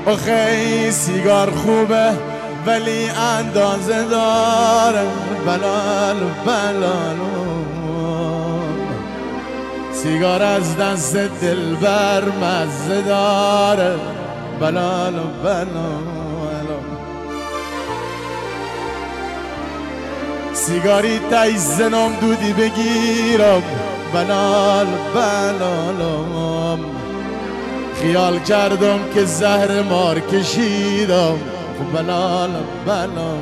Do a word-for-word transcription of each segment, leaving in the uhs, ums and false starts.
آخه سیگار خوبه ولی اندازه داره. بلال بلال سیگار از دست دلبر مزه داره. بلال بلال سیگاری تایز زنم دودی بگیرم. بلال بلالم خیال کردم که زهر مار کشیدم. بلال بلال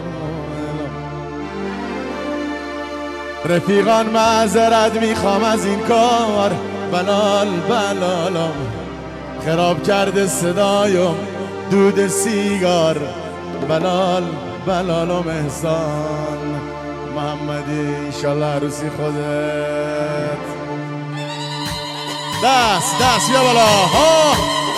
رفیقان معذرت میخوام از این کار. بلال بلالم خراب کرده صدایم دود سیگار. بلال بلالم احسان محمدی انشالله عروسی خودت. دست دست بیا بالا ها.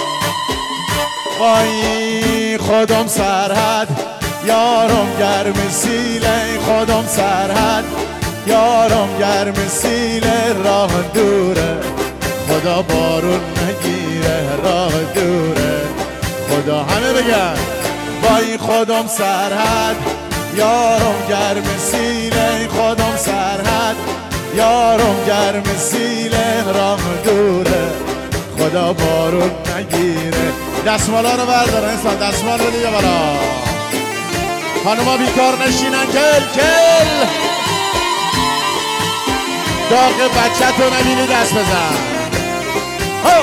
وای خودم سرحد یارم گرم سیله. خودم سرحد یارم گرم سیله. راه دوره خدا بارون نگیره. راه دوره خدا همه بگن. وای خودم سرحد یارم گرم سیله. خودم سرحد یارم گرم سیله. راه دوره خدا بارون نگیره. دستمالا رو بردارن انسان. دستمال رو دیگه بالا. خانوما بیکار نشینن. کل کل داغ بچه تو نبینی دست بزن. ها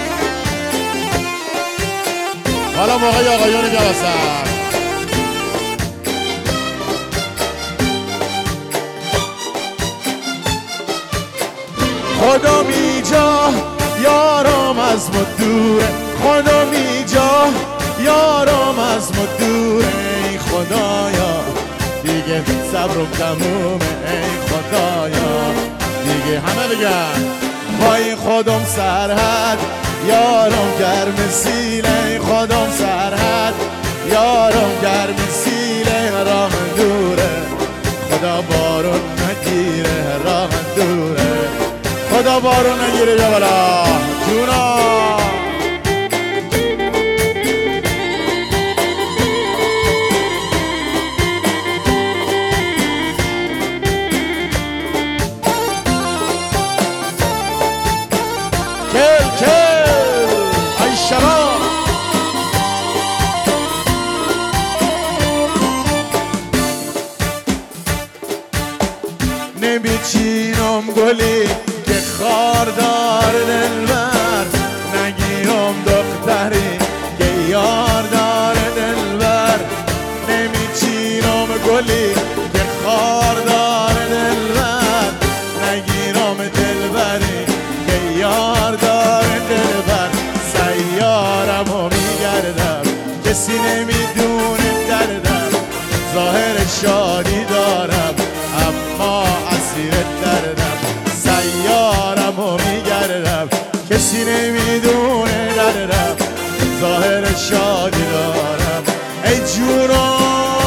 حالا موقعی آقایون بیا واسه. خدا میجا یارم از ما دوره. خدا میجا یارم از ما دوره. ای خدایا دیگه صبرم تمومه. ای خدایا دیگه همه بگن. وای خودم سرحد یارم گرم سیله. خودم سرحد یارم گرم سیله. راه دوره خدا بارون نگیره. راه دوره خدا بارون نگیره. بیا بالا جونا. کل کل ای شباب نمیچینم گلی که خاردار دلبر. نگیرم دختری که یار داره دلبر. نمیچینم گلی که خاردار دلبر. نگیرم دلبری که یار داره دلبر. سیارم و میگردم کسی نمیدونه دردم. ظاهر شادی دارم اما اسیر دردم. سیارم و میگردم کسی نمیدونه دردم. ظاهر شادی دارم. ای جونم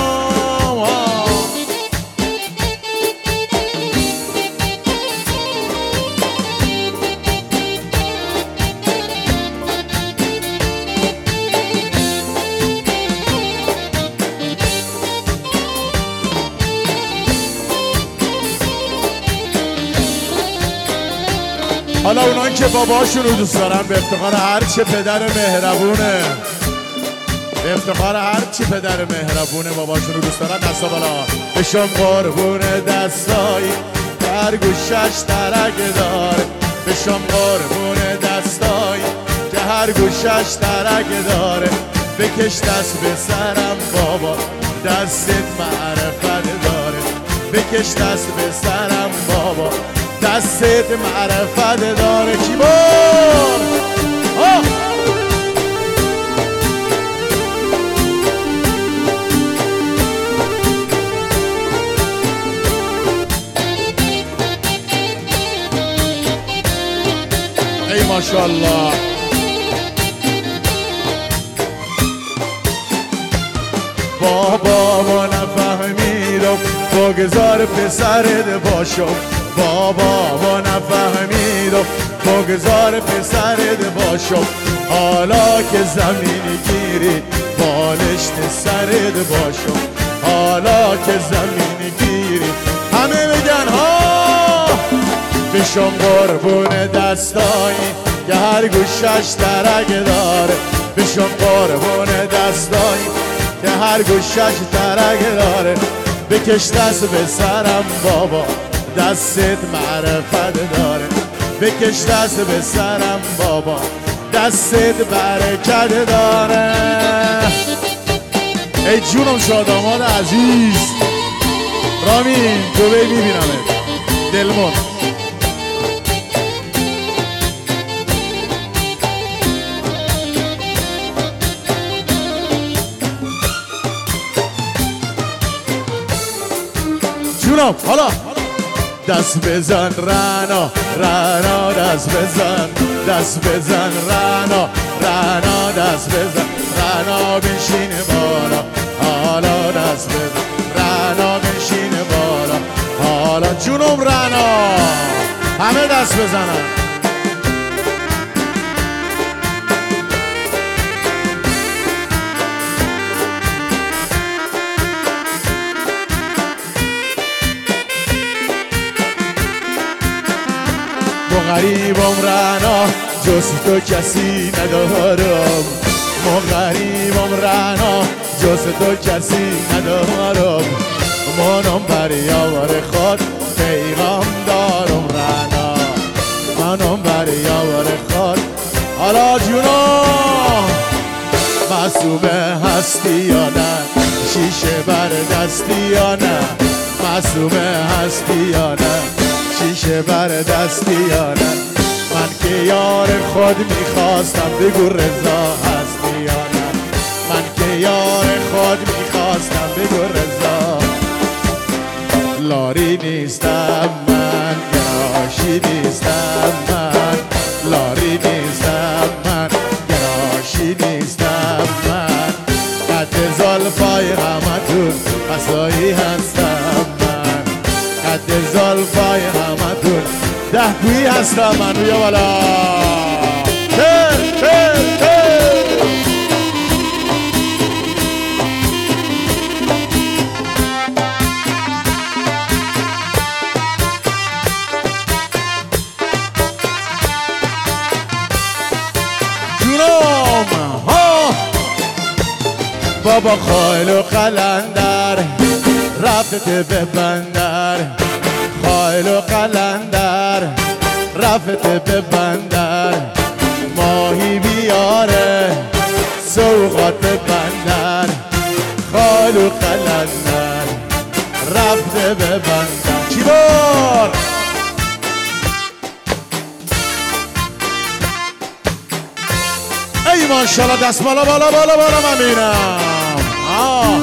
حالا اونایی که باباشون رو دوست دارن به افتخار هرچه پدر مهربونه. به افتخار هرچی پدر مهربونه باباشون رو دوست دارن دستا بالا. بشم قربون دستایی هر گوشش ترک داره. بشم قربون دستایی که هر گوشش ترک داره. بکش دست به سرم بابا دستت معرفت داره. بکش دست به سرم بابا دستت معرفت داره. کی بار ای ماشاءالله. بابا ما نفهمیدم بگذار پسرت باشم. بابا ما نفهمیدم بگذار پسرت باشم حالا که زمین گیری بالشت سرت باشم حالا که زمین گیری همه بگن ها بشم قربون دستایی که هر گوشش ترک داره بشم قربون دستایی که هر گوشش ترک داره بکش دست به سرم بابا دستت معرفت داره بکش دست به سرم بابا دستت برکت داره ای جونم شاداماد عزیز رامین دوبه میبینمت دلمون جونم حالا دست بزن رانا رانا دست بزن دست بزن رانا رانا دست بزن رانا بنشین بالا حالا دست بزن رانا بنشین بالا حالا جونم رانا همه دست بزنن ما غریبم رانا جز تو کسی ندارم ما غریبم رانا جز تو کسی ندارم منم بر یار خود پیغام دارم رانا منم بر یار خود حالا جونم معصومه هستی یا نه شیشه بر دستی یا نه معصومه هستی یا نه شیشه بر دستی یا نه من که یار خود میخواستم بگو رضا هستی یا نه من که یار خود میخواستم بگو رضا لاری نیستم من گراشی نیستم من لاری نیستم من گراشی نیستم من قد زلفای همتون قصایی هستم من قد زلفای همتون دهگویی هستم من بیا بالا هی هی هی جونم ها بابا خایل و قلندر رفتت به بندر خایل و قلندر رفت به بندر ماهی بیاره سوقات بندر خایل و قلندر رفت به بندر چی بار ای ماشالله دست بالا بالا بالا بالا من بینم آه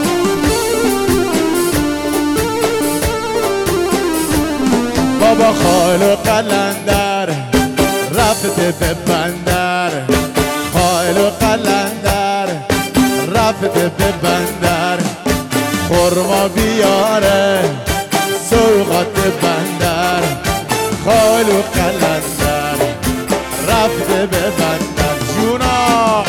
بابا خایل و قلندر رفت به بندر خایل و قلندر رفت به بندر خرما بیاره سوقات بندر خایل و قلندر رفت به بندر جونا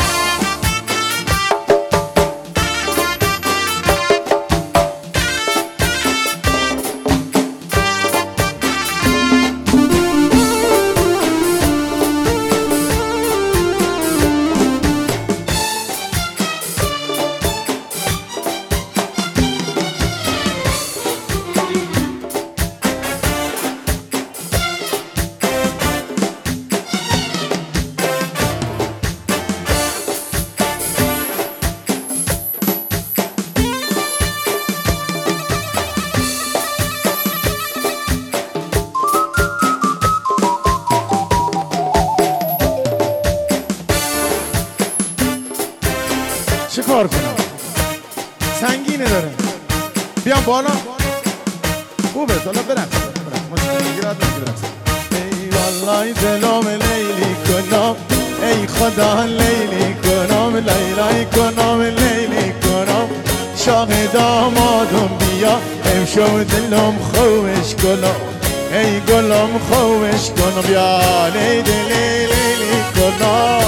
چه کار کنم سنگینه داره بیام بالا خوبه حالا برقص ای والله دلم لیلی کنم ای خدا لیلی کنم لیلی کنم لیلی کنم شاه دامادم بیا امشب دلم خوش کنم ای گلم خوش کن بیا لیلی لیلی کنم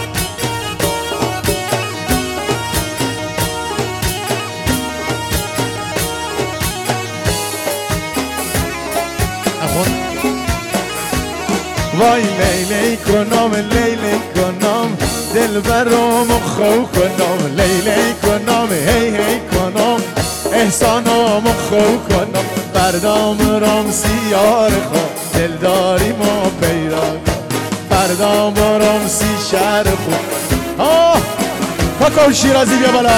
وای لیلی کنم لیلی کنم دل برام خو کنم لیلی کنم هی هی کنم احسانم خو کنم بردام رام سیار خو دلداری ما پیدا کنم بردام رام سی شهر خو آه کاکاو شیرازی بیا بالا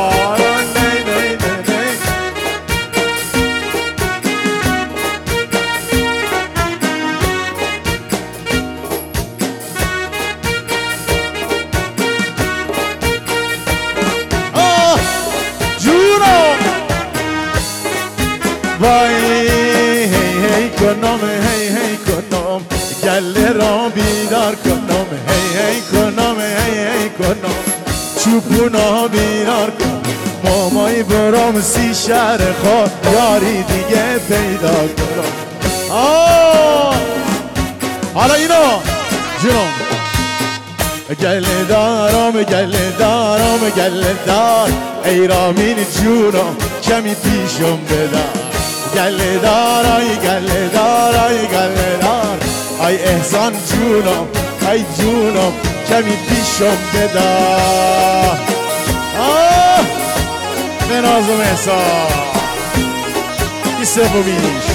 وای هی هی کنم هی هی کنم گله را بیدار کنم هی هی کنم هی هی کنم چوپونا بیدار کنم مامای برام سی شهر خود یاری دیگه پیدا کنم آه حالا اینو جونم گله دارم گله دارم گله دار ای رامین جونم کمی پیشم بدار گله دار آی گله دار آی گله دار آی احسان جونم آی جونم کمی پیشم بدار آه به نازم احسان این سومیش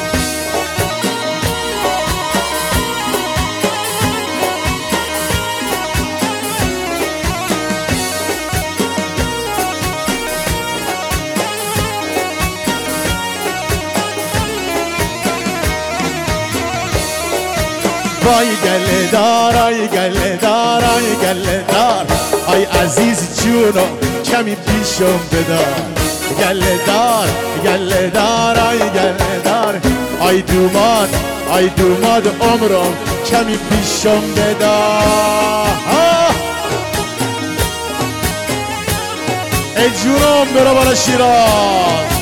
وای گله دار آی گله دار آی گله دار آی عزیز جونو کمی پیشم بدار گله دار گله دار آی گله دار آی دوماد آی دوماد عمرم کمی پیشم بدار ای جونم برو بالا شیراز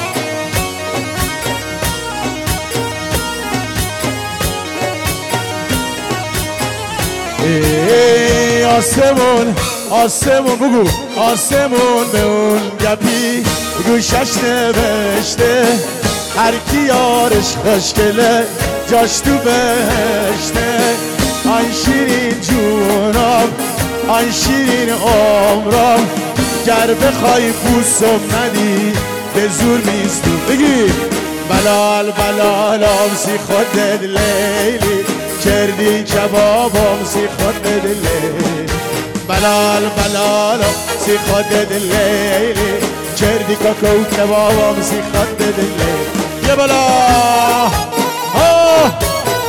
ای آسمون آسمون بگو آسمون به اون گپی گوشش نوشته هر کی یارش خوشگله جاش تو بهشته آی شیرین جونم آی شیرین عمرم گر بخوای بوسم ندی به زور میستو بگی بلال بلالم سی خودت لیلی کردی کبابم سی خودت لیلی بلال بلالم سی خودت لیلی کردی کاکاو کبابم سی خودت لیلی یه بالا آه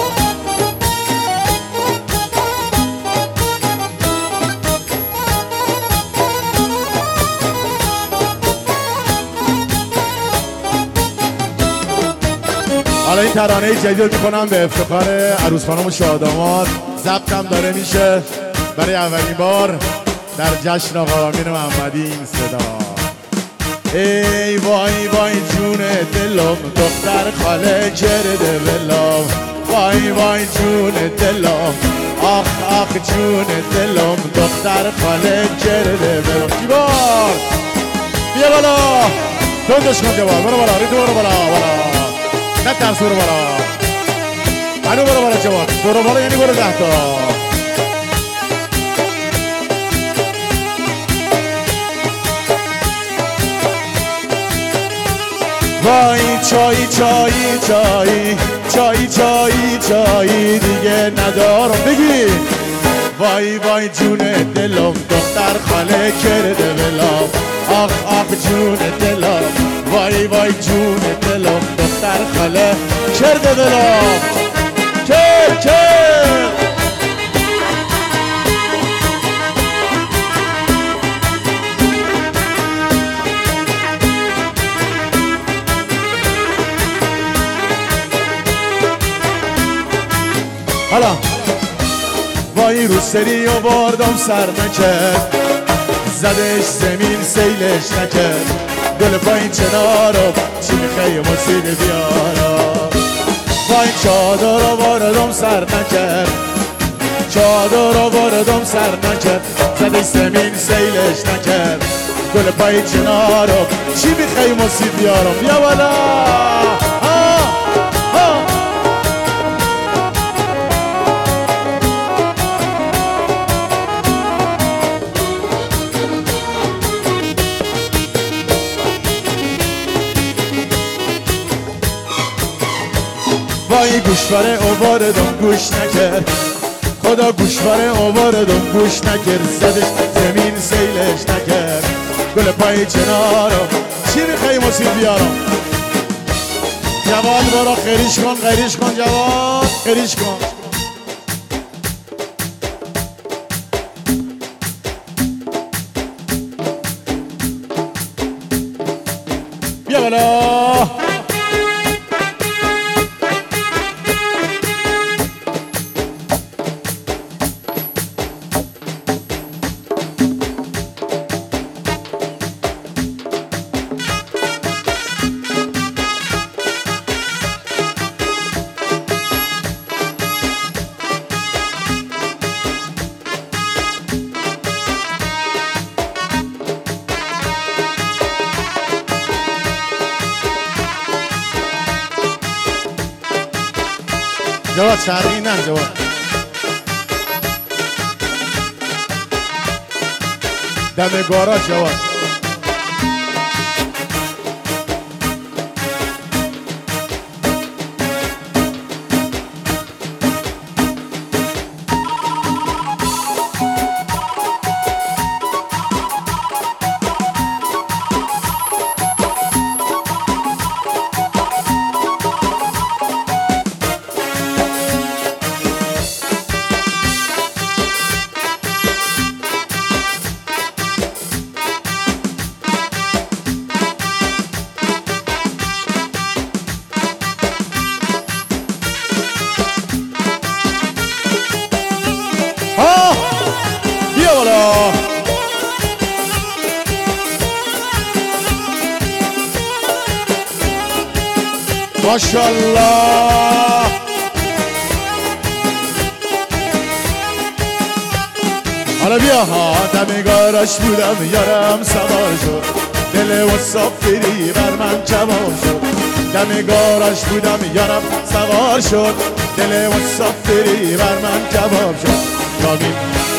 حالا این ترانه جدید میکنم به افتخار عروس خانم و شاداماد ضبطم داره میشه برای اولین بار در جشن آقا امین محمدی این صدا ای وای وای جون دلم دختر خاله کرده ولم وای وای جون دلم آخ آخ جون دلم دختر خاله کرده ولم جیبار بیا بالا دندش کن جوار برو بالا ریدو برو بالا بالا نه ترس برو بالا هنو برو بالا جوان برو بالا یعنی برو ده تا وای چای چای چای چای چای چای دیگه ندارم بگی وای وای جون دلم دختر خاله کرده ولم آخ آخ جون دلم وای وای جون دلم دختر خاله کرده دلم کر کر حالا وای رو سری و باردم سر نکرد زدش زمین سیلش نکرد گل پایین چنارم چی میخوای مسید بیارم وای چادر رو واردم سر نکرد، چادر رو واردم سر نکرد، زدش زمین سیلش نکرد. گل پای چنارم چی میخوای مصیب بیارم؟ بیا بالا وای گوشواره آواردم گوش نکرد، خدا گوشواره آواردم گوش نکرد، زدش زمین سیلش نکرد. گل پای چنارم چی میخوای مصیب بیارم؟ جوان برو خریش کن خریش کن جوان خریش کن. بیا بالا جواد شرقی نه جواد دم گاراژ جواد. ماشاءالله حالا بیا ها دم گاراژ بودم یارم سوار شد، دل مسافری بر من کباب شد. دم گاراژ بودم یارم سوار شد، دل مسافری بر من کباب شد. رامین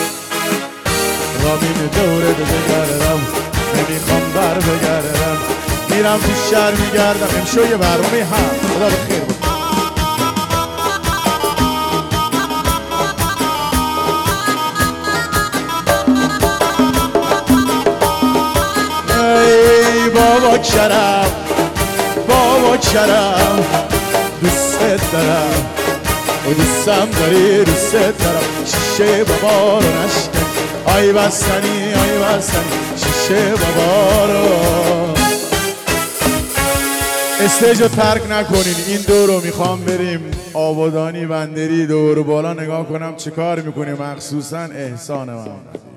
رامین دوره بگردم نمیخوام بر بگردم، میرم تو شهر میگردم امشو یه برنامه هم خدا بخیر بود. ای بابا کرم بابا کرم دوست دارم و دوستم داری دوست دارم. شیشه بابا رو نشکن آی بستنی آی بستنی شیشه بابا رو. استیج رو ترک نکنین، این دور رو میخوام بریم آبادانی بندری دور بالا نگاه کنم چه کار میکنیم، مخصوصا احسان من.